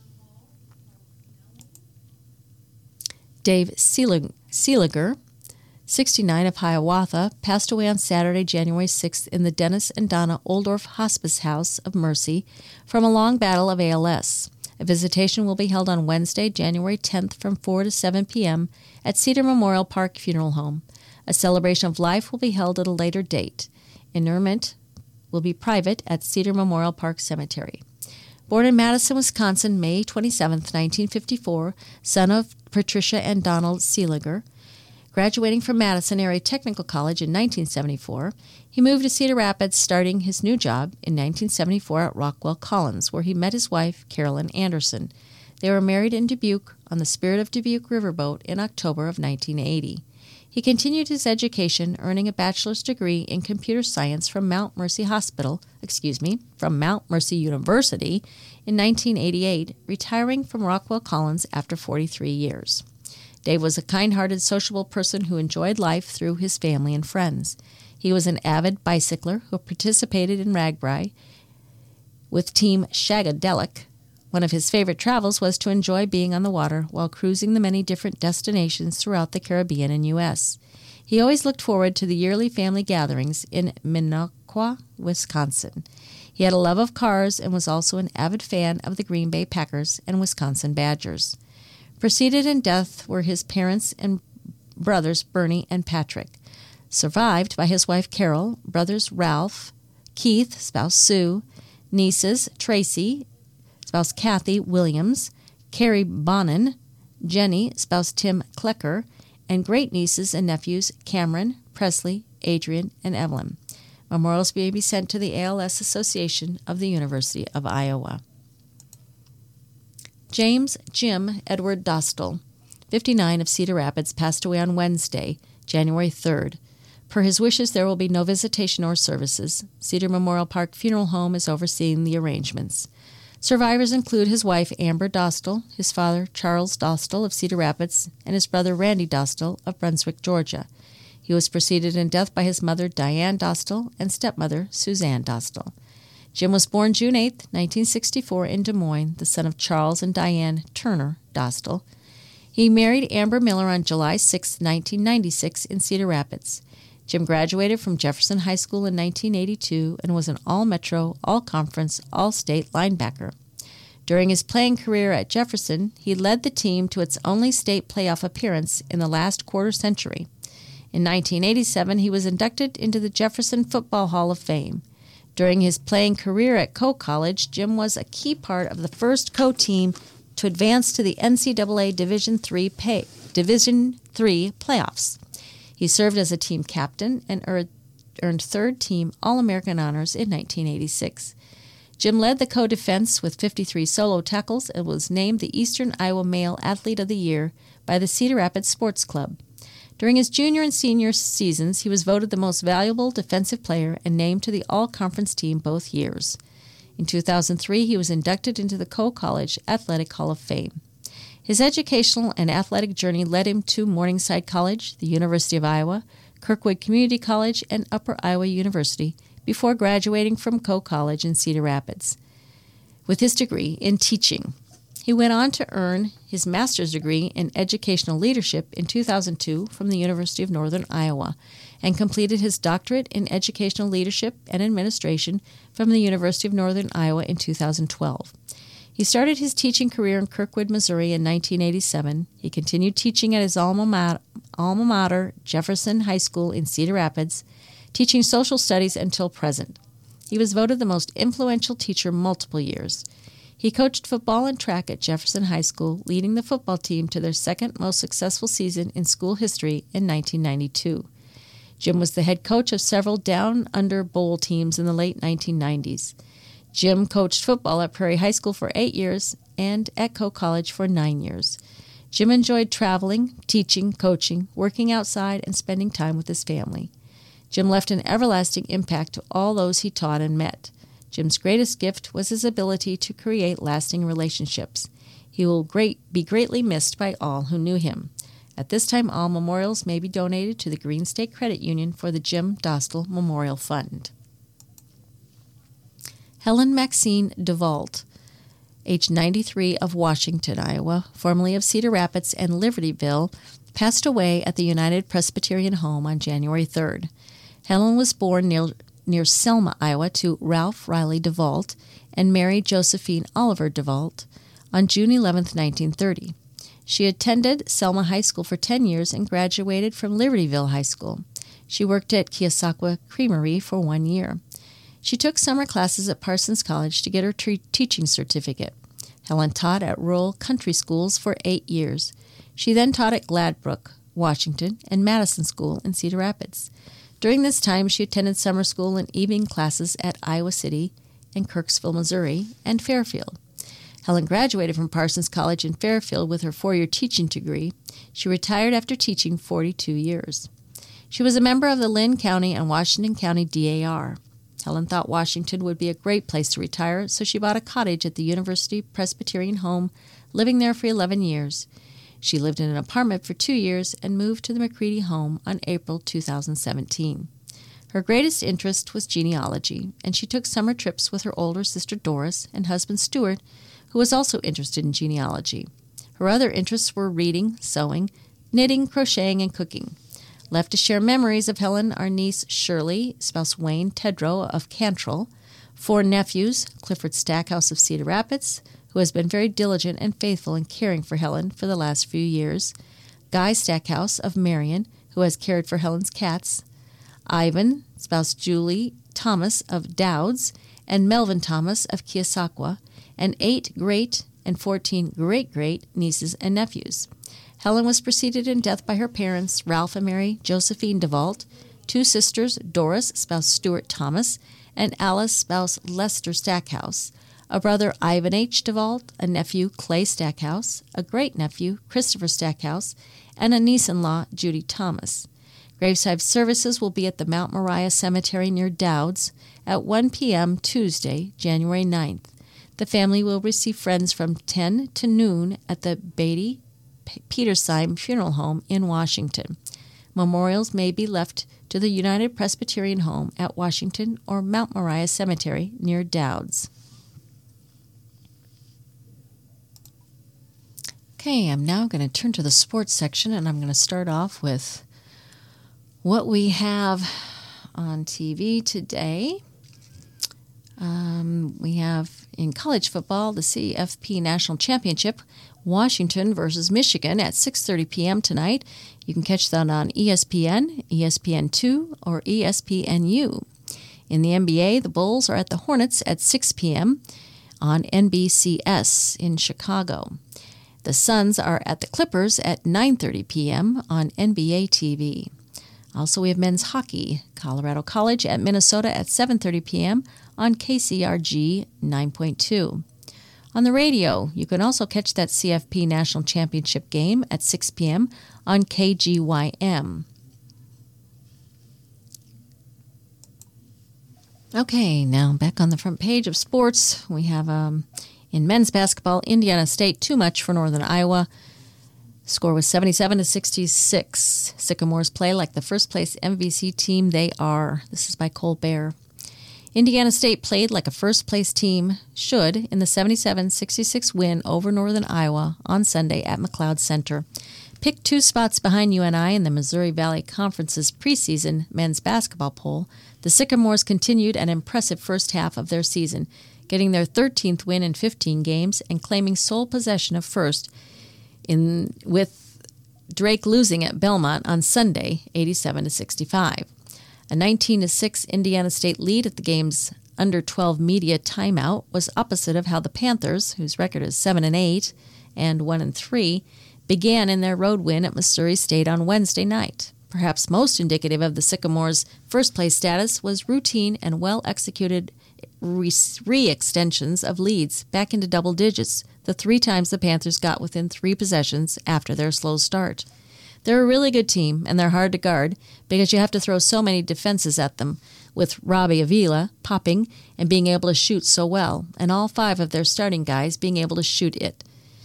Dave Seeliger, sixty-nine, of Hiawatha, passed away on Saturday, January sixth, in the Dennis and Donna Oldorf Hospice House of Mercy from a long battle of A L S. A visitation will be held on Wednesday, January tenth, from four to seven p.m. at Cedar Memorial Park Funeral Home. A celebration of life will be held at a later date. Interment will be private at Cedar Memorial Park Cemetery. Born in Madison, Wisconsin, May twenty-seventh, nineteen fifty-four, son of Patricia and Donald Seeliger. Graduating from Madison Area Technical College in nineteen seventy-four, he moved to Cedar Rapids, starting his new job in nineteen seventy-four at Rockwell Collins, where he met his wife, Carolyn Anderson. They were married in Dubuque on the Spirit of Dubuque riverboat in October of nineteen eighty. He continued his education, earning a bachelor's degree in computer science from Mount Mercy Hospital, excuse me, from Mount Mercy University in nineteen eighty-eight, retiring from Rockwell Collins after forty-three years. Dave was a kind-hearted, sociable person who enjoyed life through his family and friends. He was an avid bicycler who participated in RAGBRAI with Team Shagadelic. One of his favorite travels was to enjoy being on the water while cruising the many different destinations throughout the Caribbean and U S He always looked forward to the yearly family gatherings in Minocqua, Wisconsin. He had a love of cars and was also an avid fan of the Green Bay Packers and Wisconsin Badgers. Preceded in death were his parents and brothers Bernie and Patrick. Survived by his wife Carol, brothers Ralph, Keith, spouse Sue, nieces Tracy, spouse Kathy Williams, Carrie Bonin, Jenny, spouse Tim Klecker, and great-nieces and nephews Cameron, Presley, Adrian, and Evelyn. Memorials may be sent to the A L S Association of the University of Iowa. James Jim Edward Dostal, fifty-nine, of Cedar Rapids, passed away on Wednesday, January third. Per his wishes, there will be no visitation or services. Cedar Memorial Park Funeral Home is overseeing the arrangements. Survivors include his wife, Amber Dostal, his father, Charles Dostal of Cedar Rapids, and his brother, Randy Dostal of Brunswick, Georgia. He was preceded in death by his mother, Diane Dostal, and stepmother, Suzanne Dostal. Jim was born June eighth, nineteen sixty-four, in Des Moines, the son of Charles and Diane Turner Dostal. He married Amber Miller on July sixth, nineteen ninety-six, in Cedar Rapids. Jim graduated from Jefferson High School in nineteen eighty-two and was an All-Metro, All-Conference, All-State linebacker. During his playing career at Jefferson, he led the team to its only state playoff appearance in the last quarter century. In nineteen eighty-seven, he was inducted into the Jefferson Football Hall of Fame. During his playing career at Coe College, Jim was a key part of the first Coe team to advance to the N C double A Division three pay, Division three playoffs. He served as a team captain and earned third-team All-American honors in nineteen eighty-six. Jim led the Coe defense with fifty-three solo tackles and was named the Eastern Iowa Male Athlete of the Year by the Cedar Rapids Sports Club. During his junior and senior seasons, he was voted the most valuable defensive player and named to the All-Conference team both years. In two thousand three, he was inducted into the Coe College Athletic Hall of Fame. His educational and athletic journey led him to Morningside College, the University of Iowa, Kirkwood Community College, and Upper Iowa University before graduating from Coe College in Cedar Rapids with his degree in teaching. He went on to earn his master's degree in educational leadership in two thousand two from the University of Northern Iowa and completed his doctorate in educational leadership and administration from the University of Northern Iowa in two thousand twelve. He started his teaching career in Kirkwood, Missouri in nineteen eighty-seven. He continued teaching at his alma mater, alma mater, Jefferson High School in Cedar Rapids, teaching social studies until present. He was voted the most influential teacher multiple years. He coached football and track at Jefferson High School, leading the football team to their second most successful season in school history in nineteen ninety-two. Jim was the head coach of several down-under bowl teams in the late nineteen nineties. Jim coached football at Prairie High School for eight years and at Coe College for nine years. Jim enjoyed traveling, teaching, coaching, working outside, and spending time with his family. Jim left an everlasting impact to all those he taught and met. Jim's greatest gift was his ability to create lasting relationships. He will great, be greatly missed by all who knew him. At this time, all memorials may be donated to the Green State Credit Union for the Jim Dostal Memorial Fund. Helen Maxine DeVault, age ninety-three, of Washington, Iowa, formerly of Cedar Rapids and Libertyville, passed away at the United Presbyterian Home on January third. Helen was born near, near Selma, Iowa, to Ralph Riley DeVault and Mary Josephine Oliver DeVault on June eleventh, nineteen thirty. She attended Selma High School for ten years and graduated from Libertyville High School. She worked at Keosauqua Creamery for one year. She took summer classes at Parsons College to get her tre- teaching certificate. Helen taught at rural country schools for eight years. She then taught at Gladbrook, Washington, and Madison School in Cedar Rapids. During this time, she attended summer school and evening classes at Iowa City and Kirksville, Missouri, and Fairfield. Helen graduated from Parsons College in Fairfield with her four-year teaching degree. She retired after teaching forty-two years. She was a member of the Lynn County and Washington County D A R. Helen thought Washington would be a great place to retire, so she bought a cottage at the University Presbyterian Home, living there for eleven years. She lived in an apartment for two years and moved to the McCready home on April two thousand seventeen. Her greatest interest was genealogy, and she took summer trips with her older sister Doris and husband Stuart, who was also interested in genealogy. Her other interests were reading, sewing, knitting, crocheting, and cooking. Left to share memories of Helen are niece Shirley, spouse Wayne Tedrow of Cantrell, four nephews, Clifford Stackhouse of Cedar Rapids, who has been very diligent and faithful in caring for Helen for the last few years, Guy Stackhouse of Marion, who has cared for Helen's cats, Ivan, spouse Julie Thomas of Dowds, and Melvin Thomas of Keosauqua, and eight great and fourteen great-great nieces and nephews. Helen was preceded in death by her parents, Ralph and Mary Josephine DeVault, two sisters, Doris, spouse Stuart Thomas, and Alice, spouse Lester Stackhouse, a brother, Ivan H. DeVault, a nephew, Clay Stackhouse, a great-nephew, Christopher Stackhouse, and a niece-in-law, Judy Thomas. Graveside services will be at the Mount Moriah Cemetery near Dowds at one p.m. Tuesday, January ninth. The family will receive friends from ten to noon at the Beatty Petersheim Funeral Home in Washington. Memorials may be left to the United Presbyterian Home at Washington or Mount Moriah Cemetery near Dowds. Okay, I'm now going to turn to the sports section, and I'm going to start off with what we have on T V today. Um, we have in college football the C F P National Championship, Washington versus Michigan at six thirty p.m. tonight. You can catch that on E S P N, E S P N two, or E S P N U. In the N B A, the Bulls are at the Hornets at six p.m. on N B C S in Chicago. The Suns are at the Clippers at nine thirty p.m. on N B A T V. Also, we have men's hockey, Colorado College at Minnesota at seven thirty p.m. on K C R G nine point two. On the radio, you can also catch that C F P National Championship game at six p.m. on K G Y M. Okay, now back on the front page of sports, we have um, in men's basketball, Indiana State too much for Northern Iowa. Score was seventy-seven to sixty-six. Sycamores play like the first-place M V C team they are. This is by Colbert. Indiana State played like a first-place team should in the seventy-seven sixty-six win over Northern Iowa on Sunday at McLeod Center. Picked two spots behind U N I in the Missouri Valley Conference's preseason men's basketball poll, the Sycamores continued an impressive first half of their season, getting their thirteenth win in fifteen games and claiming sole possession of first in with Drake losing at Belmont on Sunday, eighty-seven to sixty-five. A nineteen to six Indiana State lead at the game's under twelve media timeout was opposite of how the Panthers, whose record is seven and eight and one and three, began in their road win at Missouri State on Wednesday night. Perhaps most indicative of the Sycamores' first-place status was routine and well-executed re-extensions of leads back into double digits the three times the Panthers got within three possessions after their slow start. They're a really good team, and they're hard to guard because you have to throw so many defenses at them, with Robbie Avila popping and being able to shoot so well, and all five of their starting guys being able to shoot it.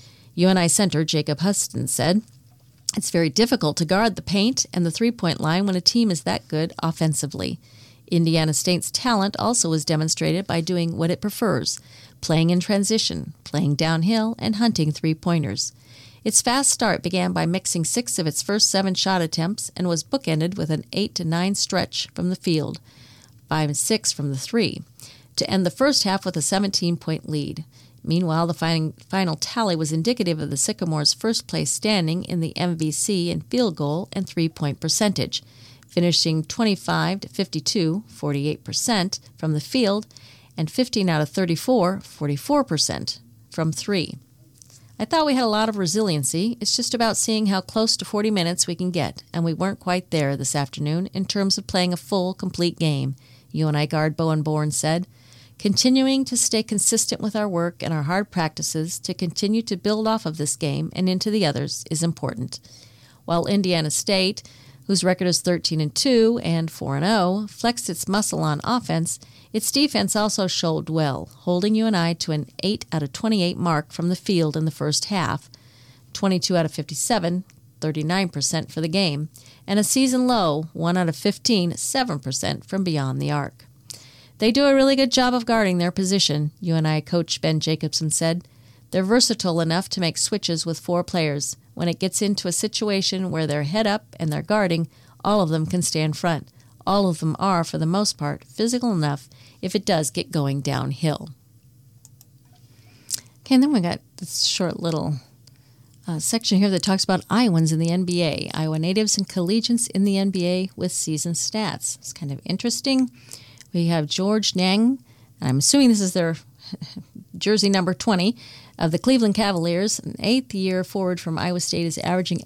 U N I center Jacob Huston said, "It's very difficult to guard the paint and the three-point line when a team is that good offensively. Indiana State's talent also was demonstrated by doing what it prefers, playing in transition, playing downhill, and hunting three-pointers. Its fast start began by mixing six of its first seven shot attempts and was bookended with an eight to nine stretch from the field, five and six from the three, to end the first half with a seventeen-point lead. Meanwhile, the fin- final tally was indicative of the Sycamores' first-place standing in the M V C in field goal and three-point percentage, finishing twenty-five to fifty-two, forty-eight percent from the field, and fifteen out of thirty-four, forty-four percent from three. I thought we had a lot of resiliency. It's just about seeing how close to forty minutes we can get, and we weren't quite there this afternoon in terms of playing a full, complete game," U N I guard Bowen Bourne said. "Continuing to stay consistent with our work and our hard practices to continue to build off of this game and into the others is important." While Indiana State, whose record is thirteen and two and four and oh, flexed its muscle on offense, its defense also showed well, holding U N I to an eight out of twenty-eight mark from the field in the first half, twenty-two out of fifty-seven, thirty-nine percent for the game, and a season low, one out of fifteen, seven percent from beyond the arc. "They do a really good job of guarding their position," U N I coach Ben Jacobson said. "They're versatile enough to make switches with four players. When it gets into a situation where they're head up and they're guarding, all of them can stand front. All of them are, for the most part, physical enough if it does get going downhill." Okay, and then we got this short little uh, section here that talks about Iowans in the N B A, Iowa natives and collegians in the N B A with season stats. It's kind of interesting. We have George Niang, and I'm assuming this is their jersey number twenty, of the Cleveland Cavaliers. An eighth-year forward from Iowa State is averaging eight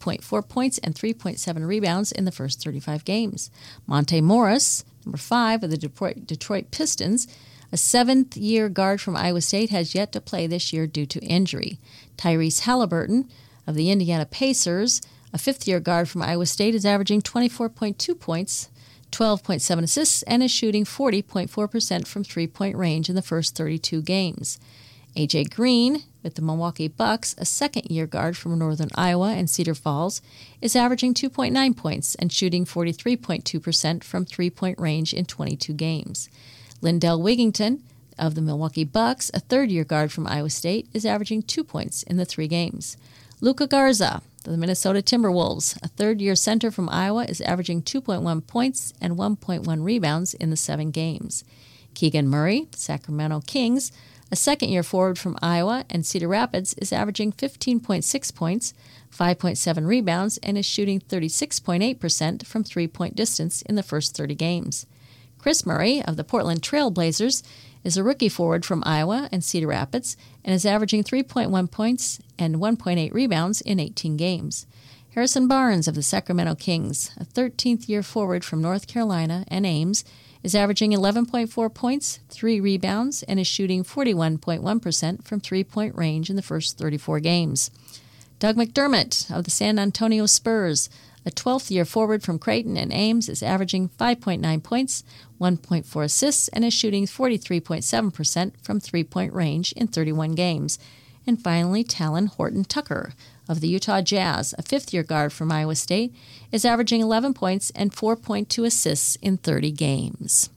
point four points and three point seven rebounds in the first thirty-five games. Monte Morris, number five of the Detroit, Detroit Pistons, a seventh-year guard from Iowa State, has yet to play this year due to injury. Tyrese Halliburton of the Indiana Pacers, a fifth-year guard from Iowa State, is averaging twenty-four point two points, twelve point seven assists, and is shooting forty point four percent from three-point range in the first thirty-two games. A J. Green, with the Milwaukee Bucks, a second-year guard from Northern Iowa and Cedar Falls, is averaging two point nine points and shooting forty-three point two percent from three-point range in twenty-two games. Lindell Wigington, of the Milwaukee Bucks, a third-year guard from Iowa State, is averaging two points in the three games. Luka Garza, of the Minnesota Timberwolves, a third-year center from Iowa, is averaging two point one points and one point one rebounds in the seven games. Keegan Murray, Sacramento Kings, a second-year forward from Iowa and Cedar Rapids, is averaging fifteen point six points, five point seven rebounds, and is shooting thirty-six point eight percent from three-point distance in the first thirty games. Chris Murray of the Portland Trail Blazers is a rookie forward from Iowa and Cedar Rapids and is averaging three point one points and one point eight rebounds in eighteen games. Harrison Barnes of the Sacramento Kings, a thirteenth-year forward from North Carolina and Ames, is averaging eleven point four points, three rebounds, and is shooting forty-one point one percent from three-point range in the first thirty-four games. Doug McDermott of the San Antonio Spurs, a twelfth-year forward from Creighton and Ames, is averaging five point nine points, one point four assists, and is shooting forty-three point seven percent from three-point range in thirty-one games. And finally, Talon Horton-Tucker of the Utah Jazz, a fifth-year guard from Iowa State, is averaging eleven points and four point two assists in thirty games.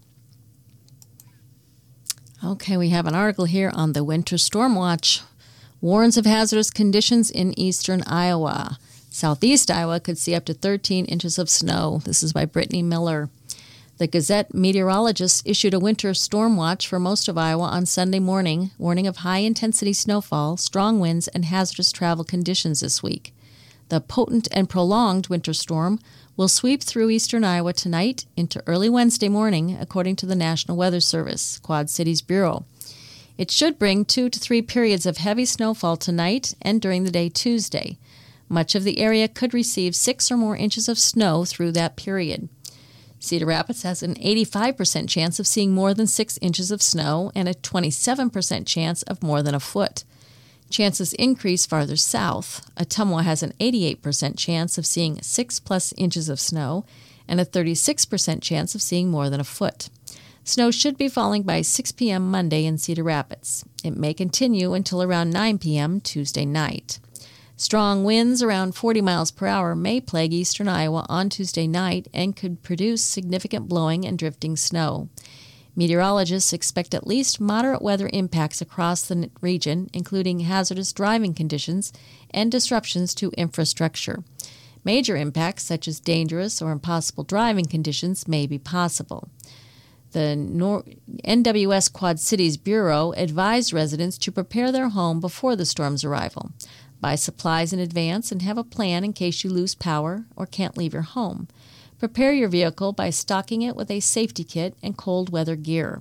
Okay, we have an article here on the Winter Storm Watch. Warns of hazardous conditions in eastern Iowa. Southeast Iowa could see up to thirteen inches of snow. This is by Brittany Miller. The Gazette meteorologists issued a winter storm watch for most of Iowa on Sunday morning, warning of high-intensity snowfall, strong winds, and hazardous travel conditions this week. The potent and prolonged winter storm will sweep through eastern Iowa tonight into early Wednesday morning, according to the National Weather Service, Quad Cities Bureau. It should bring two to three periods of heavy snowfall tonight and during the day Tuesday. Much of the area could receive six or more inches of snow through that period. Cedar Rapids has an eighty-five percent chance of seeing more than six inches of snow and a twenty-seven percent chance of more than a foot. Chances increase farther south. Ottumwa has an eighty-eight percent chance of seeing six-plus inches of snow and a thirty-six percent chance of seeing more than a foot. Snow should be falling by six p.m. Monday in Cedar Rapids. It may continue until around nine p.m. Tuesday night. Strong winds around forty miles per hour may plague eastern Iowa on Tuesday night and could produce significant blowing and drifting snow. Meteorologists expect at least moderate weather impacts across the region, including hazardous driving conditions and disruptions to infrastructure. Major impacts, such as dangerous or impossible driving conditions, may be possible. The Nor- N W S Quad Cities Bureau advised residents to prepare their home before the storm's arrival. Buy supplies in advance and have a plan in case you lose power or can't leave your home. Prepare your vehicle by stocking it with a safety kit and cold weather gear.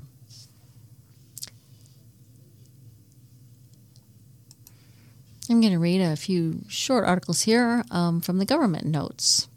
I'm going to read a few short articles here um, from the government notes.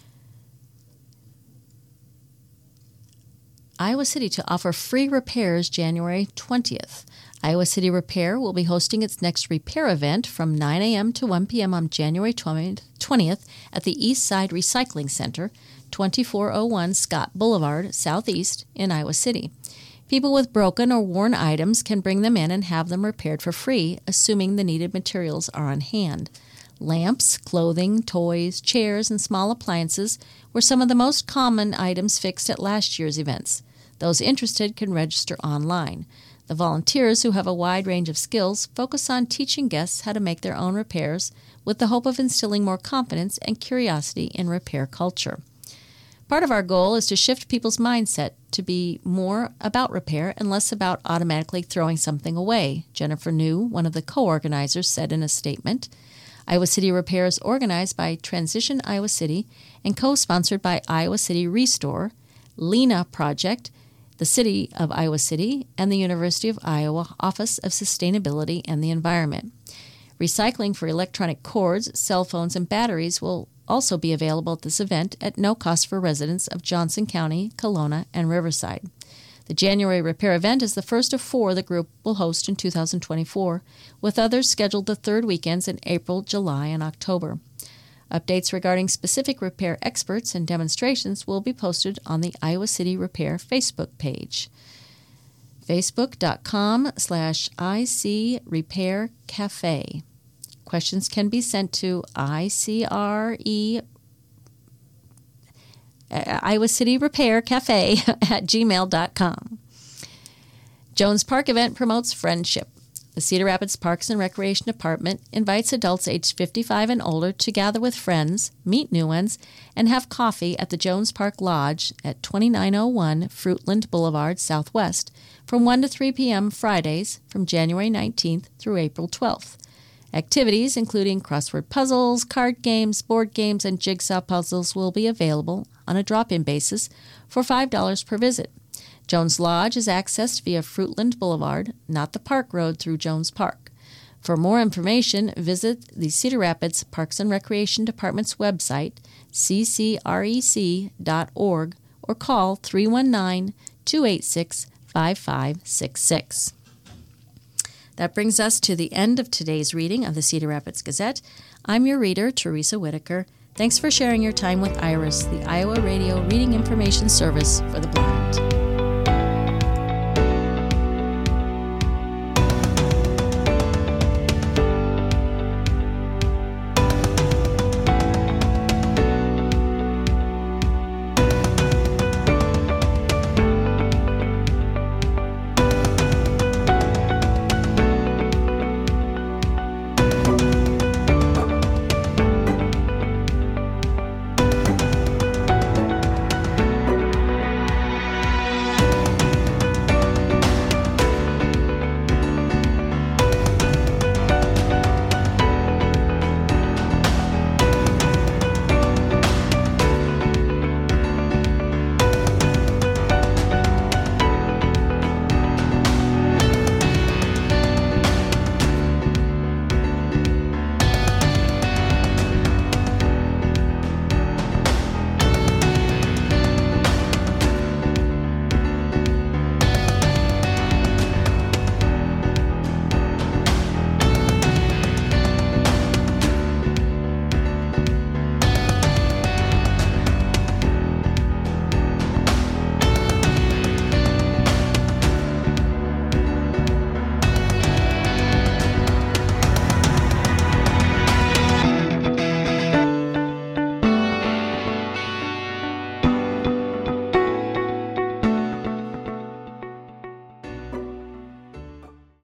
Iowa City to offer free repairs January twentieth. Iowa City Repair will be hosting its next repair event from nine a.m. to one p.m. on January twentieth at the East Side Recycling Center, twenty-four oh one Scott Boulevard, Southeast, in Iowa City. People with broken or worn items can bring them in and have them repaired for free, assuming the needed materials are on hand. Lamps, clothing, toys, chairs, and small appliances were some of the most common items fixed at last year's events. Those interested can register online. The volunteers, who have a wide range of skills, focus on teaching guests how to make their own repairs with the hope of instilling more confidence and curiosity in repair culture. Part of our goal is to shift people's mindset to be more about repair and less about automatically throwing something away, Jennifer New, one of the co-organizers, said in a statement. Iowa City Repair is organized by Transition Iowa City and co-sponsored by Iowa City Restore, Lena Project, the City of Iowa City, and the University of Iowa Office of Sustainability and the Environment. Recycling for electronic cords, cell phones, and batteries will also be available at this event at no cost for residents of Johnson County, Kelowna, and Riverside. The January repair event is the first of four the group will host in two thousand twenty-four, with others scheduled the third weekends in April, July, and October. Updates regarding specific repair experts and demonstrations will be posted on the Iowa City Repair Facebook page. Facebook.com slash IC Repair Cafe. Questions can be sent to I C R E uh, Iowa City Repair Cafe at gmail dot com. Jones Park event promotes friendship. The Cedar Rapids Parks and Recreation Department invites adults aged fifty-five and older to gather with friends, meet new ones, and have coffee at the Jones Park Lodge at twenty-nine oh one Fruitland Boulevard Southwest from one to three p.m. Fridays from January nineteenth through April twelfth. Activities including crossword puzzles, card games, board games, and jigsaw puzzles will be available on a drop-in basis for five dollars per visit. Jones Lodge is accessed via Fruitland Boulevard, not the Park Road through Jones Park. For more information, visit the Cedar Rapids Parks and Recreation Department's website, c c r e c dot org, or call three one nine, two eight six, five five six six. That brings us to the end of today's reading of the Cedar Rapids Gazette. I'm your reader, Teresa Whitaker. Thanks for sharing your time with IRIS, the Iowa Radio Reading Information Service for the Blind.